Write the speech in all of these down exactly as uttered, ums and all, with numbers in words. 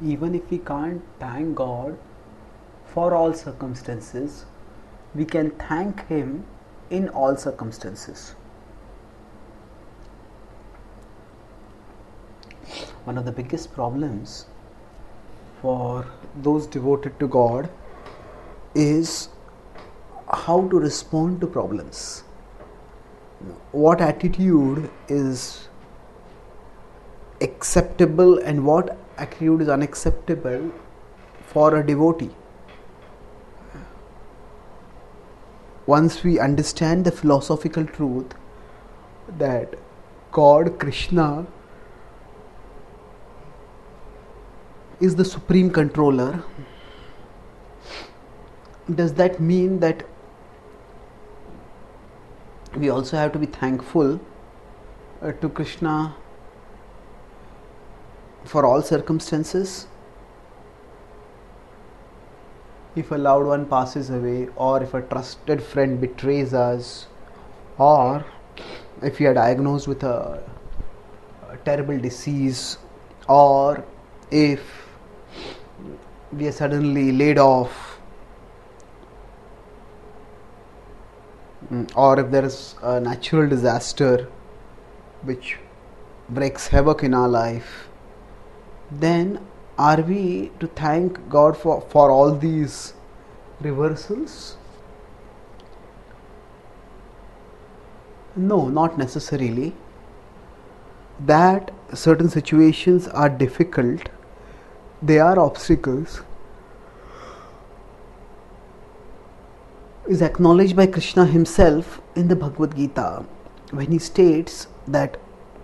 even if we can't thank God for all circumstances, we can thank Him in all circumstances. One of the biggest problems for those devoted to God is how to respond to problems. What attitude is acceptable and what attitude is unacceptable for a devotee. Once we understand the philosophical truth that God, Krishna, is the supreme controller, does that mean that we also have to be thankful uh, to Krishna for all circumstances? If a loved one passes away, or if a trusted friend betrays us, or if we are diagnosed with a, a terrible disease, or if we are suddenly laid off, or if there is a natural disaster which breaks havoc in our life, then are we to thank God for, for all these reversals? No, not necessarily. That certain situations are difficult, they are obstacles, is acknowledged by Krishna himself in the Bhagavad Gita when he states that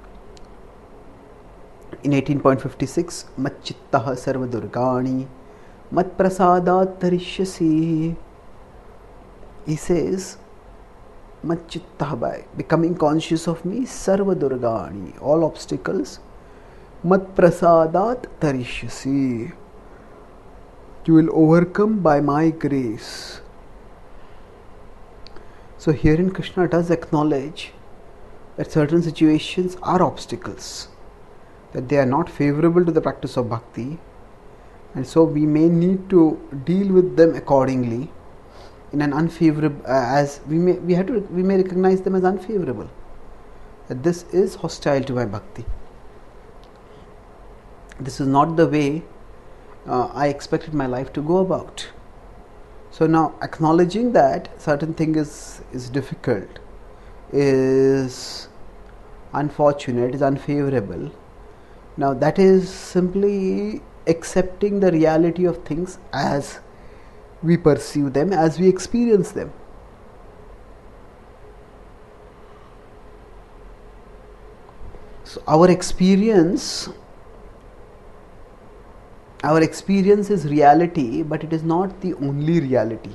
in eighteen point five six, Macchittaha sarva durgani mat prasadat tarishyasi. He says, Macchittaha, by becoming conscious of me, sarva durgani, all obstacles, mat prasadat tarishyasi, you will overcome by my grace. So herein Krishna does acknowledge that certain situations are obstacles, that they are not favorable to the practice of bhakti, and so we may need to deal with them accordingly in an unfavorable, uh, as we may we have to we may recognize them as unfavorable, that this is hostile to my bhakti, this is not the way uh, I expected my life to go about. So now acknowledging that certain thing is is difficult, is unfortunate, is unfavorable, now that is simply accepting the reality of things as we perceive them, as we experience them. So our experience, our experience is reality, but it is not the only reality.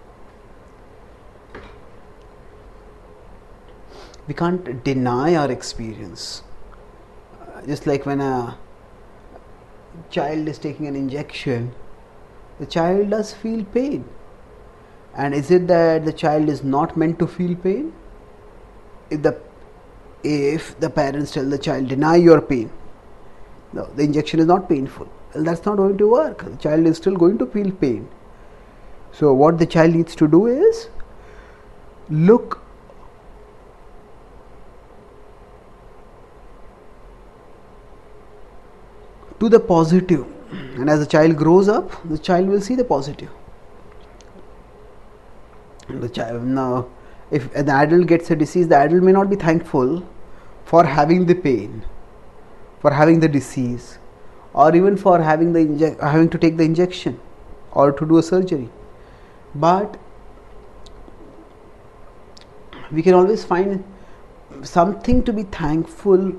We can't deny our experience. Uh, just like when a child is taking an injection, the child does feel pain. And is it that the child is not meant to feel pain? If the if the parents tell the child, deny your pain, no, the injection is not painful, well, that's not going to work. The child is still going to feel pain. So what the child needs to do is look to the positive, and as the child grows up, the child will see the positive. The child, now, if an adult gets a disease, the adult may not be thankful for having the pain, for having the disease, or even for having the inje- having to take the injection or to do a surgery. But we can always find something to be thankful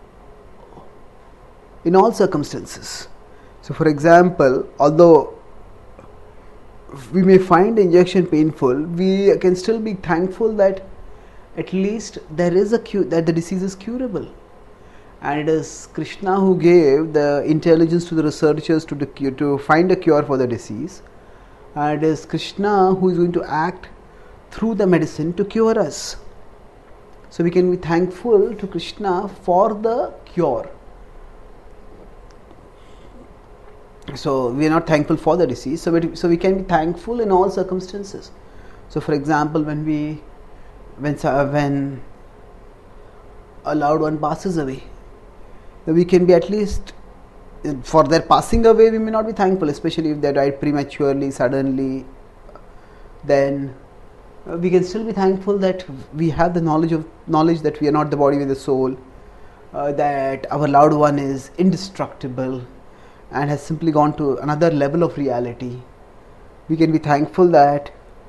in all circumstances. So for example, although we may find the injection painful, we can still be thankful that at least there is a cure, that the disease is curable, and it is Krishna who gave the intelligence to the researchers to, the, to find a cure for the disease, and it is Krishna who is going to act through the medicine to cure us. So we can be thankful to Krishna for the cure. So we are not thankful for the deceased. So we, so we can be thankful in all circumstances. So for example, when we when when a loved one passes away, we can be at least, for their passing away we may not be thankful, especially if they died prematurely, suddenly. Then we can still be thankful that we have the knowledge of knowledge that we are not the body with the soul, uh, that our loved one is indestructible and has simply gone to another level of reality. We can be thankful that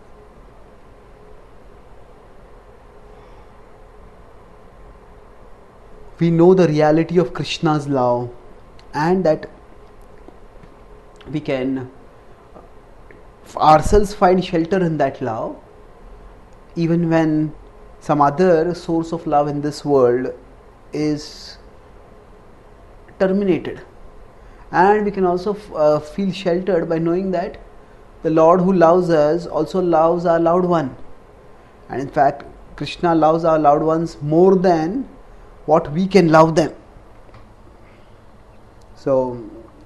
we know the reality of Krishna's love, and that we can ourselves find shelter in that love, even when some other source of love in this world is terminated. And we can also uh, feel sheltered by knowing that the Lord who loves us also loves our loved one. And in fact, Krishna loves our loved ones more than what we can love them. So,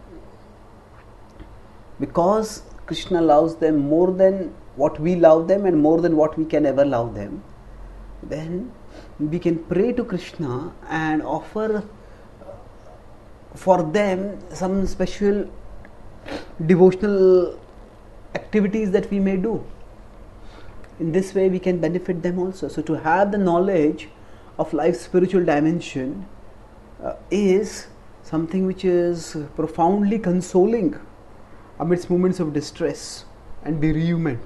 because Krishna loves them more than what we love them and more than what we can ever love them, then we can pray to Krishna and offer for them some special devotional activities that we may do. In this way we can benefit them also. So to have the knowledge of life's spiritual dimension uh, is something which is profoundly consoling amidst moments of distress and bereavement.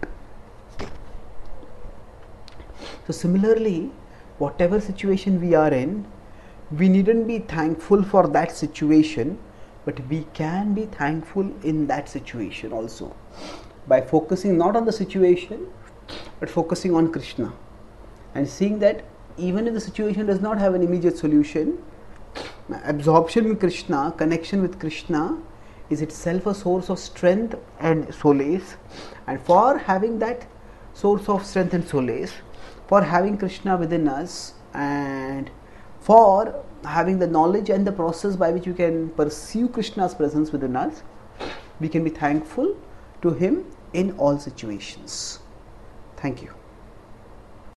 So similarly, whatever situation we are in, we needn't be thankful for that situation, but we can be thankful in that situation also, by focusing not on the situation but focusing on Krishna and seeing that even if the situation does not have an immediate solution, absorption with Krishna, connection with Krishna is itself a source of strength and solace. And for having that source of strength and solace, for having Krishna within us, and for having the knowledge and the process by which we can perceive Krishna's presence within us, we can be thankful to Him in all situations. Thank you.